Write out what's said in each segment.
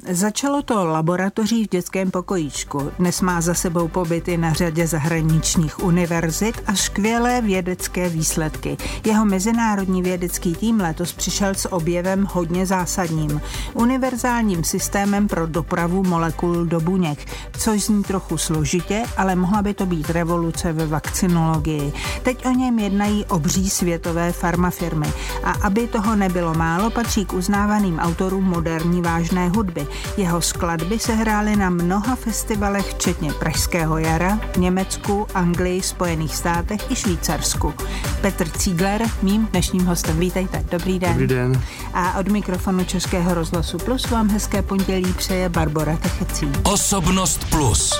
Začalo to laboratoří v dětském pokojíčku. Dnes má za sebou pobyty na řadě zahraničních univerzit a skvělé vědecké výsledky. Jeho mezinárodní vědecký tým letos přišel s objevem hodně zásadním. Univerzálním systémem pro dopravu molekul do buněk, což zní trochu složitě, ale mohla by to být revoluce ve vakcinologii. Teď o něm jednají obří světové farmafirmy. A aby toho nebylo málo, patří k uznávaným autorům moderní vážné hudby. Jeho skladby se hrály na mnoha festivalech, včetně Pražského jara, v Německu, Anglii, Spojených státech i Švýcarsku. Petr Cígler, mým dnešním hostem. Vítejte, dobrý den. Dobrý den. A od mikrofonu Českého rozhlasu Plus vám hezké pondělí přeje Barbora Techecí. Osobnost Plus.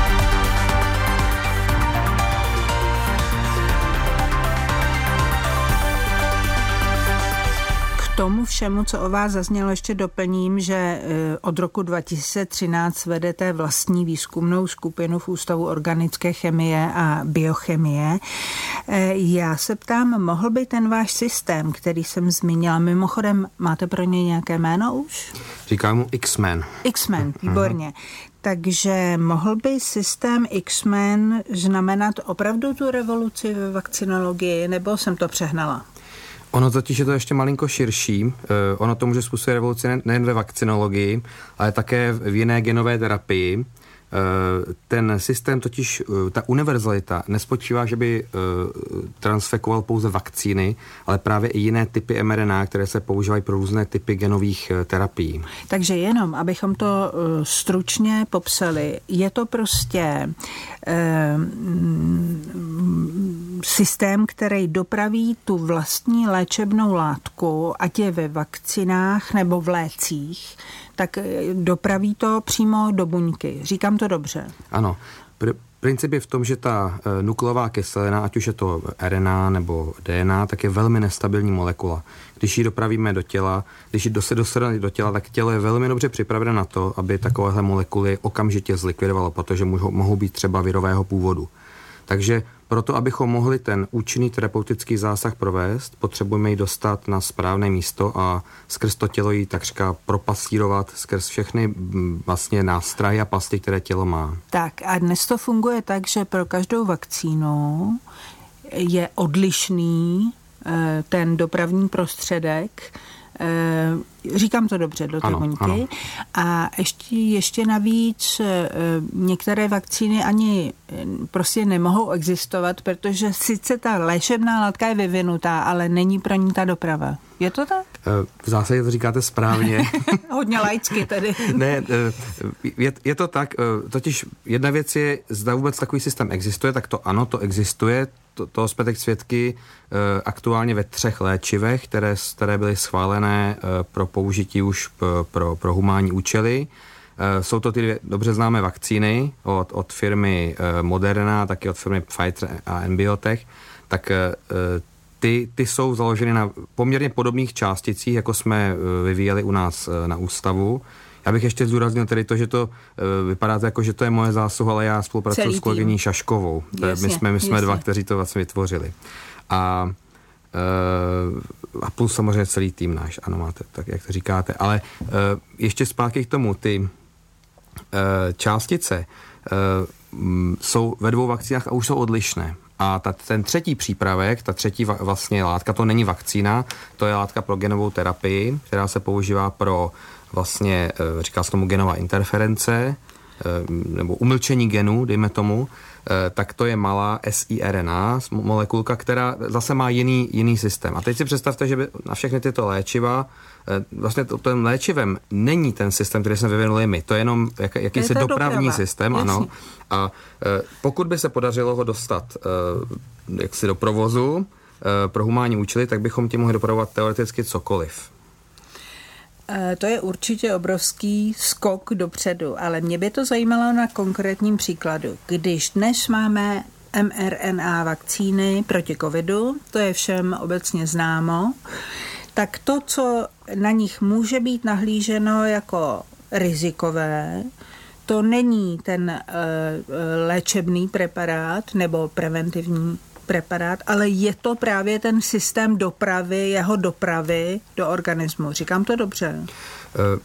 Tomu všemu, co o vás zaznělo, ještě doplním, že od roku 2013 vedete vlastní výzkumnou skupinu v Ústavu organické chemie a biochemie. Já se ptám, mohl by ten váš systém, který jsem zmínila, mimochodem, máte pro něj nějaké jméno už? Říkám mu X-Men. X-Men, výborně. Takže mohl by systém X-Men znamenat opravdu tu revoluci ve vakcinologii, nebo jsem to přehnala? Ono totiž je to ještě malinko širší. Ono to může způsobit revoluci nejen ve vakcinologii, ale také v jiné genové terapii. Ten systém totiž, ta univerzalita nespočívá, že by transfekoval pouze vakcíny, ale právě i jiné typy mRNA, které se používají pro různé typy genových terapií. Takže jenom, abychom to stručně popsali, je to prostě systém, který dopraví tu vlastní léčebnou látku, ať je ve vakcinách nebo v lécích, tak dopraví to přímo do buňky. Říkám to dobře? Ano. Princip je v tom, že ta nukleová kyselina, ať už je to RNA nebo DNA, tak je velmi nestabilní molekula. Když ji dopravíme do těla, když ji dostane do těla, tak tělo je velmi dobře připraveno na to, aby takovéhle molekuly okamžitě zlikvidovalo, protože mohou být třeba virového původu. Takže proto, abychom mohli ten účinný terapeutický zásah provést, potřebujeme ji dostat na správné místo a skrz to tělo ji takřka propasírovat skrz všechny vlastně nástrahy a pasti, které tělo má. Tak a dnes to funguje tak, že pro každou vakcínu je odlišný ten dopravní prostředek. Říkám to dobře, do té buňky. A ještě navíc některé vakcíny ani prostě nemohou existovat, protože sice ta léčebná látka je vyvinutá, ale není pro ní ta doprava. Je to tak? V zásadě to říkáte správně. Hodně laicky tedy. Ne, je to tak. Totiž jedna věc je, zda vůbec takový systém existuje, tak to ano, to existuje. Toho jsme teď svědky aktuálně ve 3 léčivech, které byly schválené pro použití už pro humánní účely. Jsou to ty 2 dobře známé vakcíny od firmy Moderna, taky od firmy Pfizer a Biotech. Tak ty jsou založeny na poměrně podobných částicích, jako jsme vyvíjeli u nás na ústavu. Já bych ještě zdůraznil tedy to, že to vypadá jako, že to je moje zásluha, ale já spolupracuji s kolegyní Šaškovou. My jsme 2, kteří to vlastně vytvořili. A plus samozřejmě celý tým náš, ano, máte, tak jak to říkáte. Ale ještě zpátky k tomu, ty částice jsou ve 2 vakcínách a už jsou odlišné. A ten 3. přípravek, ta 3. vlastně látka, to není vakcína, to je látka pro genovou terapii, která se používá pro vlastně, říká se tomu genová interference, nebo umlčení genů, dejme tomu, tak to je malá siRNA molekulka, která zase má jiný systém. A teď si představte, že by na všechny tyto léčiva, vlastně ten léčivem není ten systém, který jsme vyvinuli my, to je jenom jakýsi dopravní systém, ano. A pokud by se podařilo ho dostat jaksi do provozu pro humánní účely, tak bychom tím mohli dopravovat teoreticky cokoliv. To je určitě obrovský skok dopředu, ale mě by to zajímalo na konkrétním příkladu. Když dnes máme mRNA vakcíny proti covidu, to je všem obecně známo, tak to, co na nich může být nahlíženo jako rizikové, to není ten léčebný preparát nebo preventivní preparát, ale je to právě ten systém dopravy, jeho dopravy do organismu. Říkám to dobře?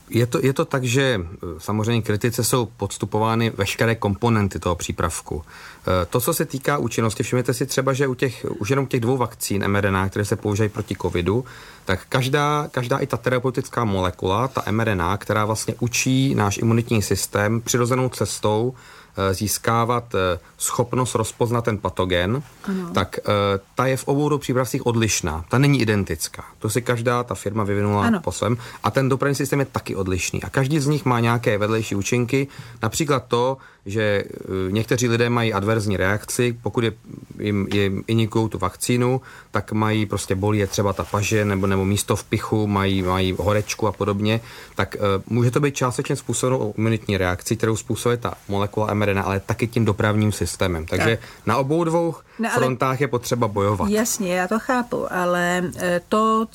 Je to tak, že samozřejmě kritice jsou podstupovány veškeré komponenty toho přípravku. To, co se týká účinnosti, všimněte si třeba, že už jenom těch 2 vakcín mRNA, které se používají proti covidu, tak každá i ta terapeutická molekula, ta mRNA, která vlastně učí náš imunitní systém přirozenou cestou získávat schopnost rozpoznat ten patogen, tak ta je v obou přípravcích odlišná. Ta není identická. To si každá ta firma vyvinula po svém. A ten dopravní systém je taky odlišný. A každý z nich má nějaké vedlejší účinky. Například to, že někteří lidé mají adverzní reakci, pokud jim injikují tu vakcínu, tak mají prostě bolí je třeba ta paže nebo místo v pichu, mají horečku a podobně, tak může to být částečně způsobenou imunitní reakcí, kterou způsobuje ta molekula mRNA, ale taky tím dopravním systémem. Takže na obou 2 frontách je potřeba bojovat. Jasně, já to chápu, ale to,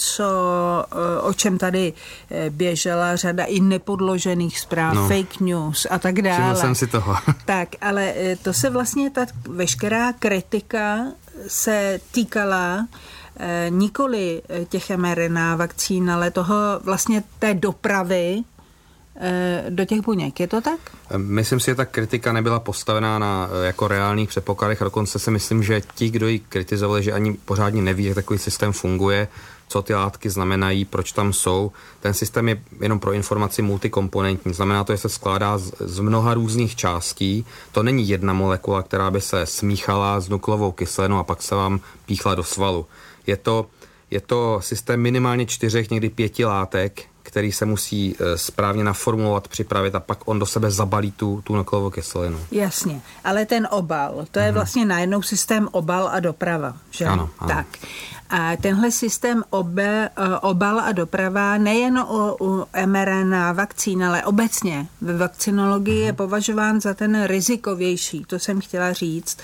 o čem tady běžela řada i nepodložených zpráv, fake news a tak dále. Všiml jsem si toho. Tak, ale to se vlastně, ta veškerá kritika se týkala nikoli těch mRNA vakcín, ale toho vlastně té dopravy do těch buněk. Je to tak? Myslím si, že ta kritika nebyla postavená na jako reálných předpokladech a dokonce si myslím, že ti, kdo ji kritizovali, že ani pořádně neví, jak takový systém funguje, co ty látky znamenají, proč tam jsou. Ten systém je jenom pro informaci multikomponentní. Znamená to, že se skládá z mnoha různých částí. To není jedna molekula, která by se smíchala s nukleovou kyselinou a pak se vám píchla do svalu. Je to systém minimálně 4, někdy 5 látek, který se musí správně naformulovat, připravit a pak on do sebe zabalí tu nukleovou kyselinu. Jasně, ale ten obal, to je vlastně najednou systém obal a doprava, že? Ano. Tak. A tenhle systém obal a doprava nejen u mRNA vakcín, ale obecně ve vakcinologii je považován za ten rizikovější, to jsem chtěla říct,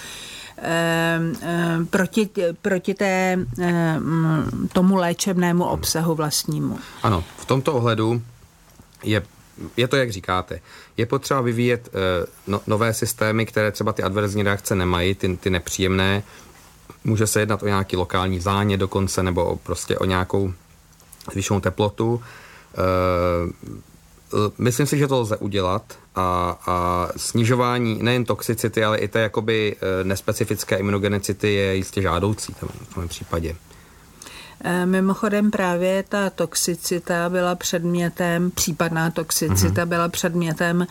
proti tomu léčebnému obsahu vlastnímu. Ano, v tomto ohledu je to, jak říkáte. Je potřeba vyvíjet nové systémy, které třeba ty adverzní reakce nemají, ty nepříjemné. Může se jednat o nějaký lokální zánět dokonce, nebo prostě o nějakou zvýšenou teplotu. Myslím si, že to lze udělat a snižování nejen toxicity, ale i té jakoby nespecifické imunogenicity je jistě žádoucí v tom případě. Mimochodem právě ta toxicita byla předmětem, případná toxicita byla předmětem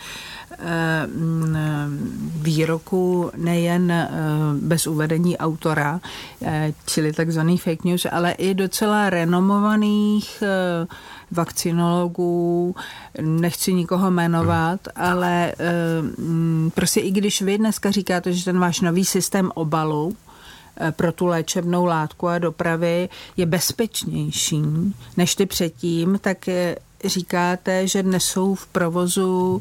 výroku nejen bez uvedení autora, čili takzvaný fake news, ale i docela renomovaných vakcinologů, nechci nikoho jmenovat, ale prostě i když vy dneska říkáte, že ten váš nový systém obalu pro tu léčebnou látku a dopravy je bezpečnější než ty předtím, tak říkáte, že dnes jsou v provozu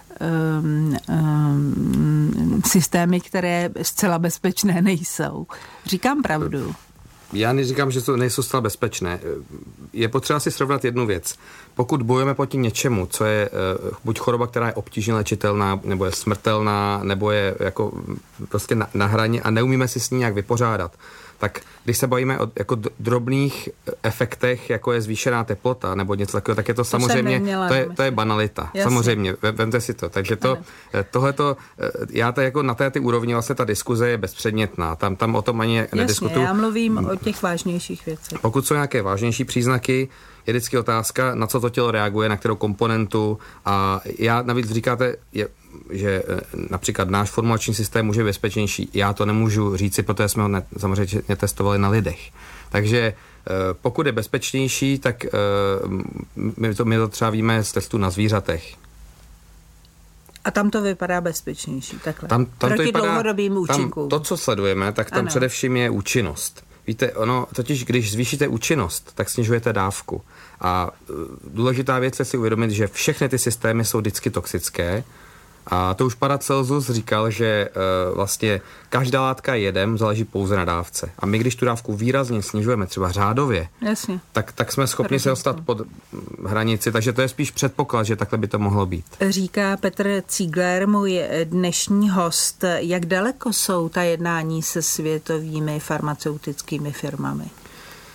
systémy, které zcela bezpečné nejsou. Říkám pravdu. Já neříkám, že to nejsou zcela bezpečné. Je potřeba si srovnat jednu věc. Pokud bojujeme proti něčemu, co je buď choroba, která je obtížně léčitelná, nebo je smrtelná, nebo je jako prostě na hraně a neumíme si s ní nějak vypořádat, tak když se bavíme o jako drobných efektech, jako je zvýšená teplota nebo něco takového, tak je to samozřejmě, to je banalita. Jasně. Samozřejmě, vemte si to. Takže tohleto, já to jako na té úrovni vlastně ta diskuze je bezpředmětná. Tam o tom ani nediskutuju. Já mluvím o těch vážnějších věcech. Pokud jsou nějaké vážnější příznaky, je vždycky otázka, na co to tělo reaguje, na kterou komponentu a já navíc říkáte, že například náš formulační systém může být bezpečnější. Já to nemůžu říci, protože jsme ho samozřejmě testovali na lidech. Takže pokud je bezpečnější, tak my to třeba víme z testů na zvířatech. A tam to vypadá bezpečnější, takhle. Tam proti to vypadá, dlouhodobým účinkům. To, co sledujeme, tak tam především je účinnost. Víte, totiž když zvýšíte účinnost, tak snižujete dávku. A důležitá věc je si uvědomit, že všechny ty systémy jsou vždycky toxické. A to už Paracelsus říkal, že vlastně každá látka je jedem, záleží pouze na dávce. A my, když tu dávku výrazně snižujeme, třeba řádově, jasně, tak jsme schopni se dostat pod hranici, takže to je spíš předpoklad, že takhle by to mohlo být. Říká Petr Ziegler, můj dnešní host. Jak daleko jsou ta jednání se světovými farmaceutickými firmami?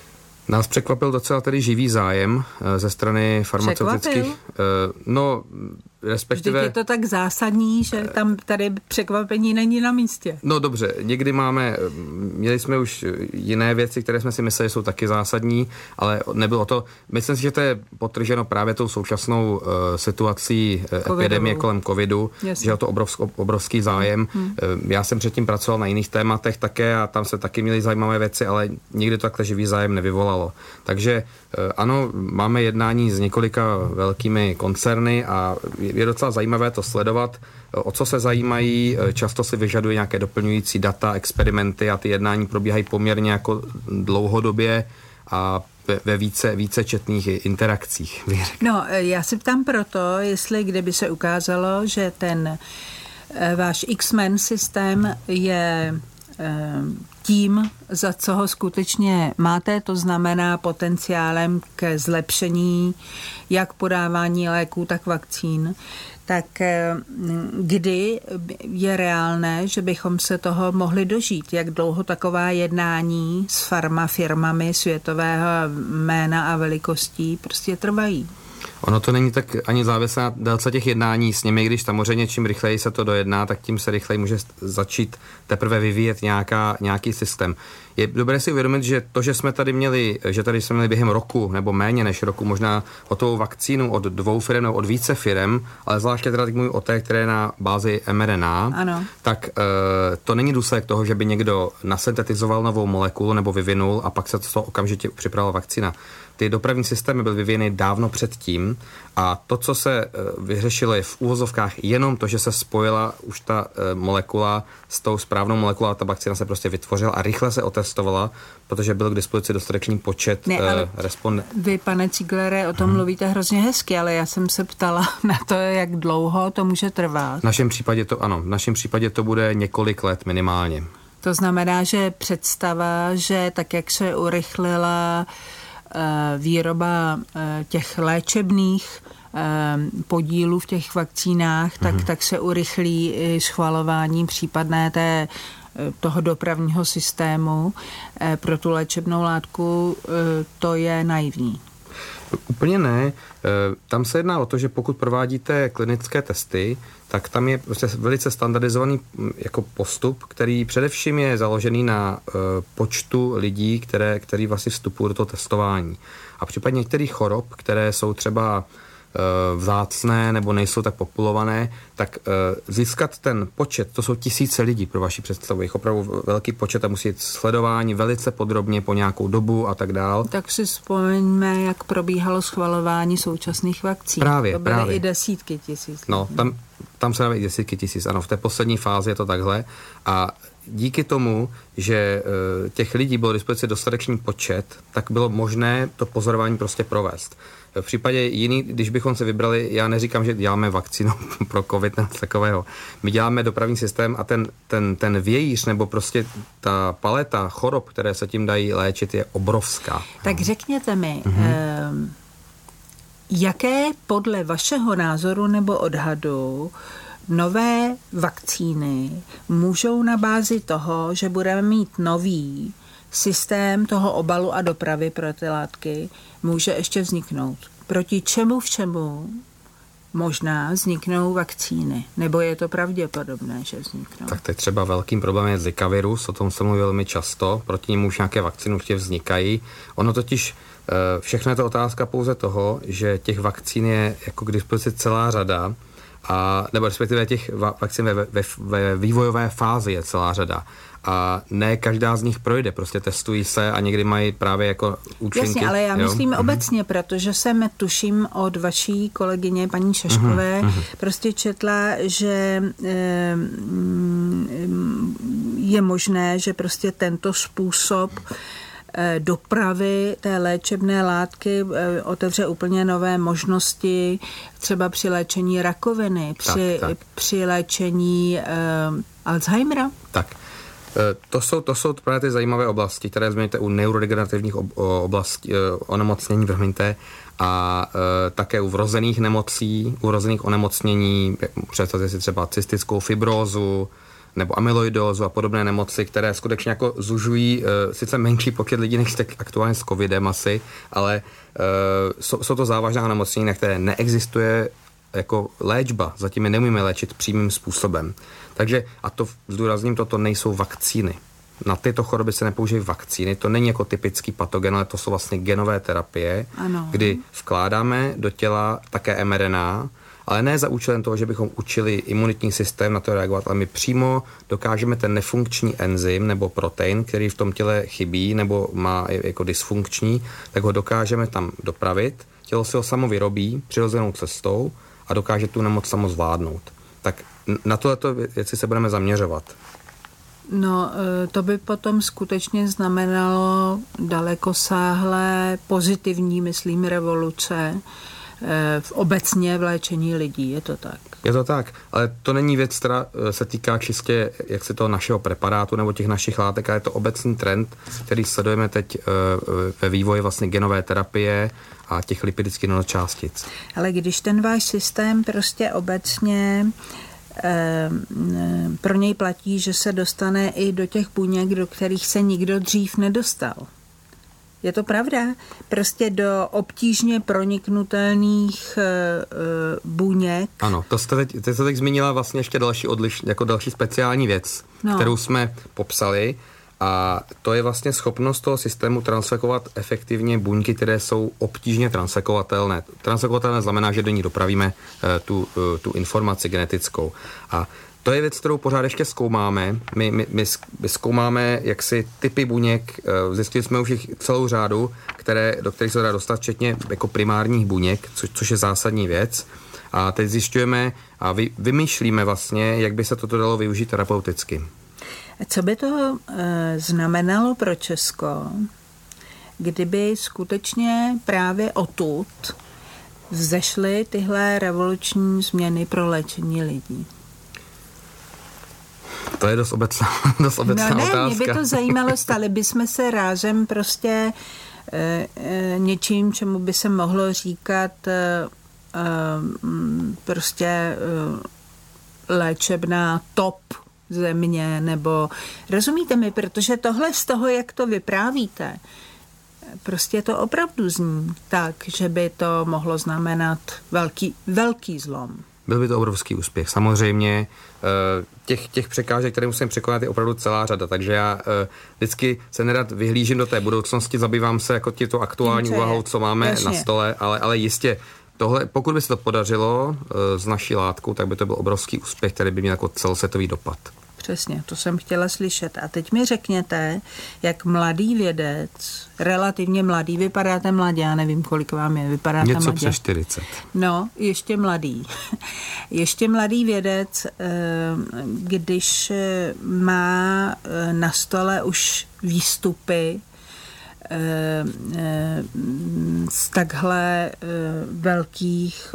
Nás překvapil docela tedy živý zájem ze strany farmaceutických. No, respektive... Vždyť je to tak zásadní, že tam tady překvapení není na místě. No dobře, někdy měli jsme už jiné věci, které jsme si mysleli, že jsou taky zásadní, ale nebylo to. Myslím si, že to je potrženo právě tou současnou situací epidemie kolem covidu, že je to obrovský zájem. Já jsem předtím pracoval na jiných tématech také a tam se taky měli zajímavé věci, ale nikdy to takhle živý zájem nevyvolalo. Takže ano, máme jednání s několika velkými koncerny a je docela zajímavé to sledovat, o co se zajímají, často si vyžadují nějaké doplňující data, experimenty a ty jednání probíhají poměrně jako dlouhodobě a ve více četných interakcích. No, já se ptám proto, jestli kdyby se ukázalo, že ten váš X-Men systém je tím, za co ho skutečně máte, to znamená potenciálem ke zlepšení jak podávání léků, tak vakcín, tak kdy je reálné, že bychom se toho mohli dožít? Jak dlouho taková jednání s farmafirmami světového jména a velikostí prostě trvají? Ono to není tak ani závislé na délce těch jednání s nimi, když samozřejmě čím rychleji se to dojedná, tak tím se rychleji může začít teprve vyvíjet nějaký systém. Je dobré si uvědomit, že to, že jsme tady měli během roku nebo méně než roku možná hotovou vakcínu od 2 firem nebo od více firem, ale zvláště teda teď mluvím o té, které je na bázi mRNA, ano. Tak to není důsledek toho, že by někdo nasyntetizoval novou molekulu nebo vyvinul a pak se to okamžitě připravila vakcína. Ty dopravní systémy byly vyvíjeny dávno předtím a to, co se vyřešilo, je v úvozovkách jenom to, že se spojila už ta molekula s tou správnou molekulou a ta vakcína se prostě vytvořila a rychle se otestovala, protože byl k dispozici dostatečný počet respondentů. Vy, pane Zieglere, o tom mluvíte hrozně hezky, ale já jsem se ptala na to, jak dlouho to může trvat. V našem případě to bude několik let minimálně. To znamená, že představa, že tak, jak se urychlila výroba těch léčebných podílů v těch vakcínách, tak se urychlí i schvalování případné toho dopravního systému pro tu léčebnou látku, to je naivní. Úplně ne. Tam se jedná o to, že pokud provádíte klinické testy, tak tam je prostě velice standardizovaný jako postup, který především je založený na počtu lidí, který vlastně vstupují do toho testování. A v případě některých chorob, které jsou třeba vzácné nebo nejsou tak populované, tak získat ten počet, to jsou tisíce lidí pro vaši představu, jich opravdu velký počet a musí jít sledování velice podrobně po nějakou dobu a tak dál. Tak si vzpomeňme, jak probíhalo schvalování současných vakcín. Právě. To byly i desítky tisíc. No, tam se dávají i desítky tisíc, ano, v té poslední fázi je to takhle a díky tomu, že těch lidí bylo dispozici dostatečný počet, tak bylo možné to pozorování prostě provést. V případě jiný, když bychom se vybrali, já neříkám, že děláme vakcínu pro covid nebo takového. My děláme dopravní systém a ten vějíř nebo prostě ta paleta chorob, které se tím dají léčit, je obrovská. Tak řekněte mi, jaké podle vašeho názoru nebo odhadu nové vakcíny můžou na bázi toho, že budeme mít nový systém toho obalu a dopravy pro ty látky, může ještě vzniknout? Proti čemu možná vzniknou vakcíny? Nebo je to pravděpodobné, že vzniknou? Tak teď třeba velkým problémem je Zika virus, o tom se mluví velmi často, proti němu už nějaké vakcíny určitě vznikají. Ono totiž všechno je to otázka pouze toho, že těch vakcín je jako k dispozici celá řada, nebo respektive těch vakcín ve vývojové fázi je celá řada. A ne každá z nich projde, prostě testují se a někdy mají právě jako účinky. Jasně, ale já myslím obecně, protože jsem tuším od vaší kolegyně paní Šaškové prostě četla, že je možné, že prostě tento způsob dopravy té léčebné látky otevře úplně nové možnosti, třeba při léčení rakoviny, při léčení Alzheimera. Tak. To jsou právě ty zajímavé oblasti, které změníte u neurodegenerativních onemocnění, a také u vrozených nemocí, u vrozených onemocnění, představte si třeba cystickou fibrózu, nebo amyloidózu a podobné nemoci, které skutečně jako zužují sice menší počet lidí než tak aktuálně s covidem asi, ale jsou to závažná nemocnění, na které neexistuje jako léčba. Zatím je neumíme léčit přímým způsobem. Takže, a to zdůrazním, toto nejsou vakcíny. Na tyto choroby se nepoužívají vakcíny, to není jako typický patogen, ale to jsou vlastně genové terapie, kdy vkládáme do těla také mRNA, ale ne za účelem toho, že bychom učili imunitní systém na to reagovat, ale my přímo dokážeme ten nefunkční enzym nebo protein, který v tom těle chybí nebo má jako dysfunkční, tak ho dokážeme tam dopravit, tělo si ho samo vyrobí přirozenou cestou a dokáže tu nemoc samo zvládnout. Tak na tohleto věci se budeme zaměřovat. No, to by potom skutečně znamenalo dalekosáhlé pozitivní, myslím, revoluce obecně v léčení lidí, je to tak? Je to tak, ale to není věc, která se týká čistě jak se toho našeho preparátu nebo těch našich látek, ale je to obecný trend, který sledujeme teď ve vývoji vlastně genové terapie a těch lipidických nanočástic. Ale když ten váš systém prostě obecně pro něj platí, že se dostane i do těch buněk, do kterých se nikdo dřív nedostal. Je to pravda? Prostě do obtížně proniknutelných buněk. Ano, to jste teď zmínila vlastně ještě další speciální věc, kterou jsme popsali, a to je vlastně schopnost toho systému transfekovat efektivně buňky, které jsou obtížně transfekovatelné. Transfekovatelné znamená, že do ní dopravíme tu informaci genetickou. A to je věc, kterou pořád ještě zkoumáme. My zkoumáme jaksi typy buněk, zjistili jsme už jich celou řadu, do kterých se dá dostat, včetně jako primárních buněk, což je zásadní věc. A teď zjišťujeme a vymýšlíme vlastně, jak by se toto dalo využít terapeuticky. Co by to znamenalo pro Česko, kdyby skutečně právě odtud vzešly tyhle revoluční změny pro léčení lidí? To je dost obecná otázka. Mě by to zajímalo, stali bychom se rázem prostě něčím, čemu by se mohlo říkat prostě léčebná top země, nebo rozumíte mi, protože tohle z toho, jak to vyprávíte, prostě to opravdu zní tak, že by to mohlo znamenat velký zlom. Byl by to obrovský úspěch. Samozřejmě těch překážek, které musím překonat, je opravdu celá řada, takže já vždycky se nerad vyhlížím do té budoucnosti, zabývám se jako tímto aktuální úvahou, co máme na stole, ale jistě tohle, pokud by se to podařilo s naší látkou, tak by to byl obrovský úspěch, který by měl jako celosvětový dopad. Přesně, to jsem chtěla slyšet. A teď mi řekněte, jak mladý vědec, relativně mladý, vypadáte mladě, já nevím, kolik vám je, vypadáte něco mladě. přes 40. No, ještě mladý. Ještě mladý vědec, když má na stole už výstupy z takhle velkých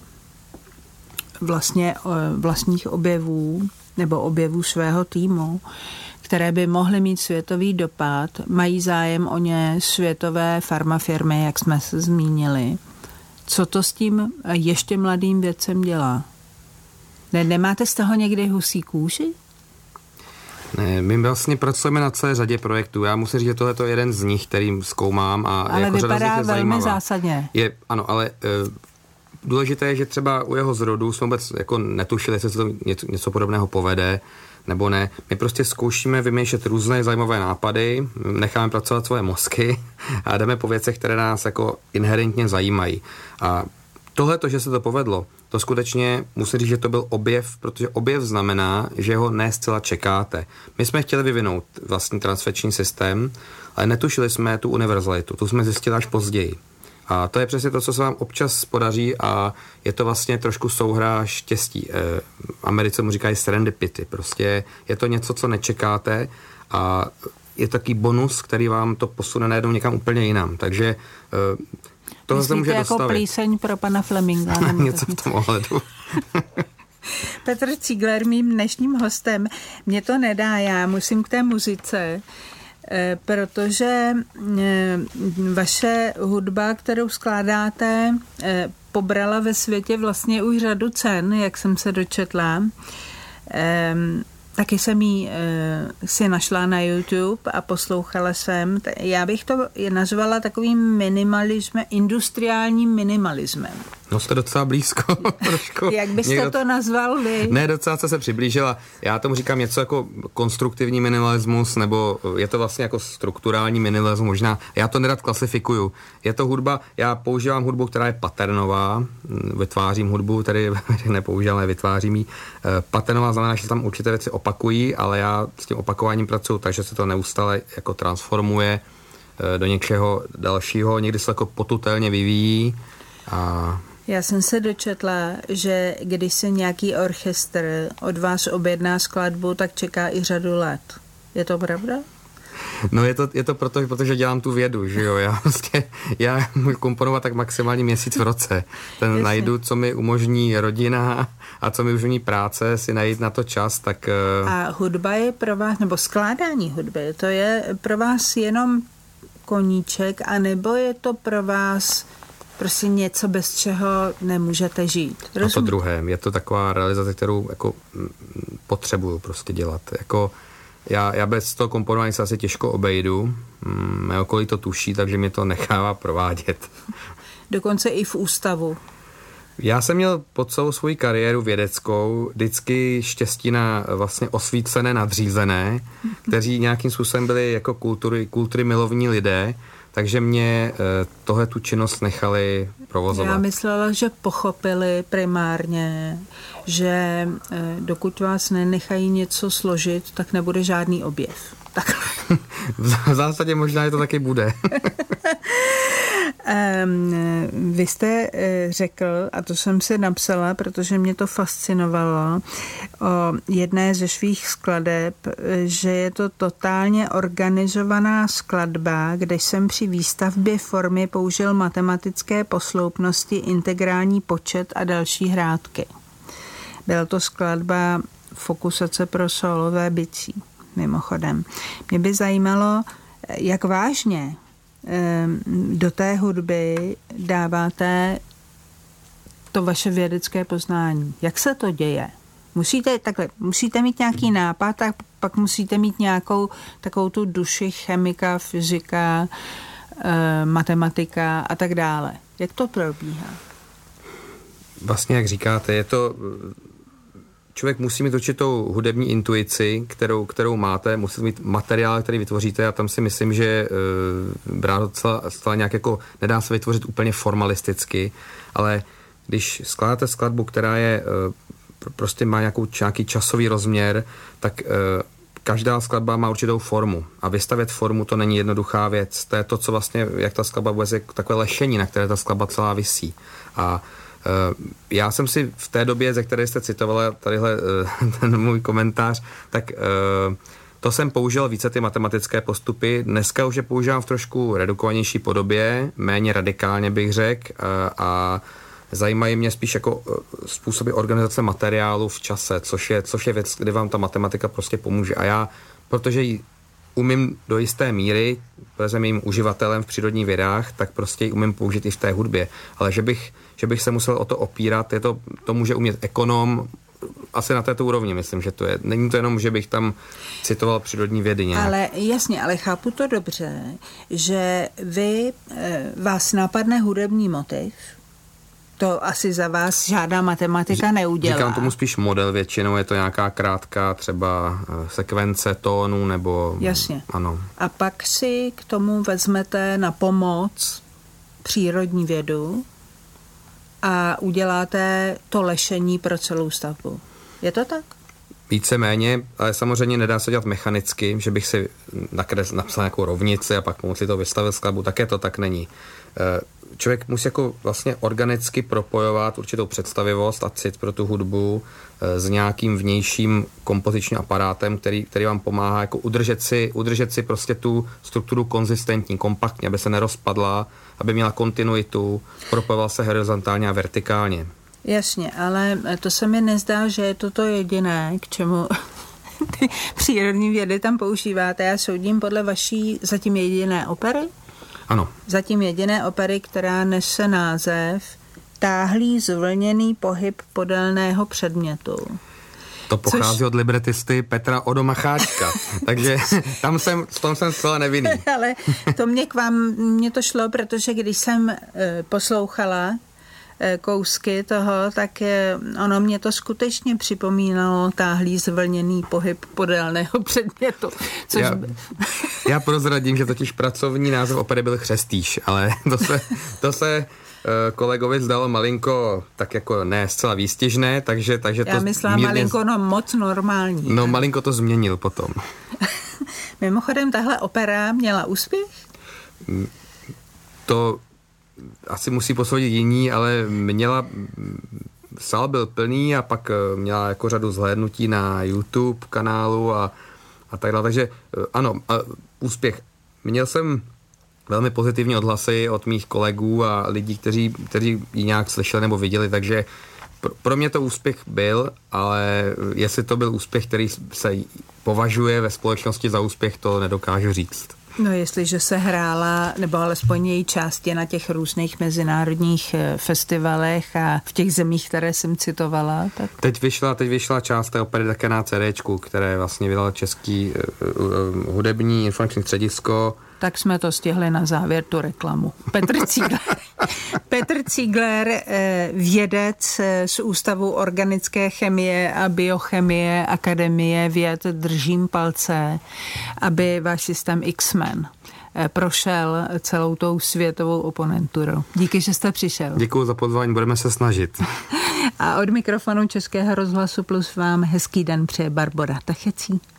vlastních objevů nebo objevů svého týmu, které by mohly mít světový dopad, mají zájem o ně světové farmafirmy, jak jsme se zmínili. Co to s tím ještě mladým vědcem dělá? Nemáte z toho někdy husí kůži? Ne, my vlastně pracujeme na celé řadě projektů. Já musím říct, že tohle je jeden z nich, kterým zkoumám. Ale jako vypadá velmi zásadně. Ano, ale důležité je, že třeba u jeho zrodu jsme vůbec jako netušili, jestli se to něco podobného povede, nebo ne. My prostě zkoušíme vymýšlet různé zajímavé nápady, necháme pracovat svoje mozky a jdeme po věcech, které nás jako inherentně zajímají. A tohleto, že se to povedlo, to skutečně musím říct, že to byl objev, protože objev znamená, že ho ne zcela čekáte. My jsme chtěli vyvinout vlastní transfekční systém, ale netušili jsme tu univerzalitu. Tu jsme zjistili až později. A to je přesně to, co se vám občas podaří a je to vlastně trošku souhra štěstí. Americe mu říkají serendipity. Prostě je to něco, co nečekáte a je taky bonus, který vám to posune najednou někam úplně jinam. Takže toho se může jako dostavit. plíseň pro pana Fleminga. Něco v tom ohledu. Petr Ziegler, mým dnešním hostem, mě to nedá, já musím k té muzice, protože vaše hudba, kterou skládáte, pobrala ve světě vlastně už řadu cen, jak jsem se dočetla. Taky jsem ji si našla na YouTube a poslouchala jsem. Já bych to nazvala takovým minimalismem, industriálním minimalismem. No jste docela blízko. Trošku. Jak byste to nazval vy? Ne, docela se přiblížila. Já tomu říkám něco jako konstruktivní minimalismus, nebo je to vlastně jako strukturální minimalismus možná. Já to nerad klasifikuju. Je to hudba, já používám hudbu, která je paternová, vytvářím hudbu, tedy nepoužívám, ale vytvářím ji. Paternová znamená, že tam určité věci opakují, ale já s tím opakováním pracuji, takže se to neustále jako transformuje do něčeho dalšího, někdy se jako potutelně vyvíjí. Já jsem se dočetla, že když se nějaký orchestr od vás objedná skladbu, tak čeká i řadu let. Je to pravda? No je to proto, protože dělám tu vědu, že jo, já můžu komponovat tak maximálně měsíc v roce. Jasně. Najdu, co mi umožní rodina a co mi umožní práce, si najít na to čas, tak... A hudba je pro vás, nebo skládání hudby, to je pro vás jenom koníček, anebo je to pro vás prostě něco, bez čeho nemůžete žít? A to druhé, je to taková realizace, kterou jako potřebuju prostě dělat, jako... Já bez toho komponování se asi těžko obejdu. Mé okolí to tuší, takže mě to nechává provádět. Dokonce i v ústavu. Já jsem měl po celou svou kariéru vědeckou vždycky štěstí na vlastně osvícené nadřízené, kteří nějakým způsobem byli jako kultury milovní lidé, takže mě tohle tu činnost nechali provozovat. Já myslela, že pochopili primárně, že dokud vás nenechají něco složit, tak nebude žádný objev. Tak. V zásadě možná je to taky bude. Vy jste řekl, a to jsem si napsala, protože mě to fascinovalo, o jedné ze svých skladeb, že je to totálně organizovaná skladba, kde jsem při výstavbě formy použil matematické posloupnosti, integrální počet a další hrátky. Byla to skladba Fokusace pro solové bicí, mimochodem. Mě by zajímalo, jak vážně do té hudby dáváte to vaše vědecké poznání. Jak se to děje? Musíte mít nějaký nápad a pak musíte mít nějakou takovou tu duši chemika, fyzika, matematika a tak dále. Jak to probíhá? Vlastně, jak říkáte, je to... Člověk musí mít určitou hudební intuici, kterou máte, musíte mít materiál, který vytvoříte, a tam si myslím, že brát docela nějak jako nedá se vytvořit úplně formalisticky, ale když skládáte skladbu, která je prostě má nějaký časový rozměr, tak každá skladba má určitou formu a vystavět formu to není jednoduchá věc. To je to, co vlastně, jak ta skladba vůbec je takové lešení, na které ta skladba celá visí. A já jsem si v té době, ze které jste citovala tadyhle ten můj komentář, tak to jsem použil více ty matematické postupy. Dneska už je používám v trošku redukovanější podobě, méně radikálně bych řekl, a zajímají mě spíš jako způsoby organizace materiálu v čase, což je věc, kdy vám ta matematika prostě pomůže. A já, protože ji umím do jisté míry, protože jsem jím uživatelem v přírodních vědách, tak prostě ji umím použít i v té hudbě. Ale že bych se musel o to opírat, to může umět ekonom, asi na této úrovni, myslím, že to je. Není to jenom, že bych tam citoval přírodní vědy nějak. Ale jasně, ale chápu to dobře, že vás napadne hudební motiv, to asi za vás žádná matematika neudělá. Říkám tomu spíš model, většinou je to nějaká krátká třeba sekvence tónů nebo... Jasně. Ano. A pak si k tomu vezmete na pomoc přírodní vědu a uděláte to lešení pro celou stavbu. Je to tak? Víceméně, ale samozřejmě nedá se dělat mechanicky, že bych si napsal nějakou rovnici a pak pomocí toho vystavil skladbu, také to tak není. Člověk musí jako vlastně organicky propojovat určitou představivost a cit pro tu hudbu s nějakým vnějším kompozičním aparátem, který vám pomáhá jako udržet si prostě tu strukturu konzistentní, kompaktně, aby se nerozpadla, aby měla kontinuitu, propojovala se horizontálně a vertikálně. Jasně, ale to se mi nezdá, že je to jediné, k čemu ty přírodní vědy tam používáte. Já soudím podle vaší zatím jediné opery? Ano. Zatím jediné opery, která nese název Táhlý zvlněný pohyb podélného předmětu. To pochází od libretisty Petra Odo Macháčka, takže v tom jsem zcela nevinný. Ale to mě to šlo, protože když jsem poslouchala kousky toho, tak ono mě to skutečně připomínalo táhlý zvlněný pohyb podélného předmětu. Což... Já prozradím, že totiž pracovní název opery byl Chřestýš, ale to se kolegovi zdalo malinko tak jako ne zcela výstižné, takže to já myslela mírně... malinko moc normální. No malinko to změnil potom. Mimochodem, tahle opera měla úspěch? To asi musí posoudit jiní, ale sál byl plný a pak měla jako řadu zhlédnutí na YouTube kanálu a tak dále. Takže ano, úspěch. Měl jsem velmi pozitivní odhlasy od mých kolegů a lidí, kteří ji nějak slyšeli nebo viděli, takže pro mě to úspěch byl, ale jestli to byl úspěch, který se považuje ve společnosti za úspěch, to nedokážu říct. No, jestliže se hrála, nebo alespoň její části na těch různých mezinárodních festivalech a v těch zemích, které jsem citovala, tak... Teď vyšla část té opery také na CDčku, které vlastně vydalo Český hudební informační středisko. Tak jsme to stihli na závěr, tu reklamu. Petr Ziegler, vědec z Ústavu organické chemie a biochemie Akademie věd, držím palce, aby váš systém X-Men prošel celou tou světovou oponenturu. Díky, že jste přišel. Děkuji za pozvání, budeme se snažit. A od mikrofonu Českého rozhlasu Plus vám hezký den přeje Barbora Tachecí.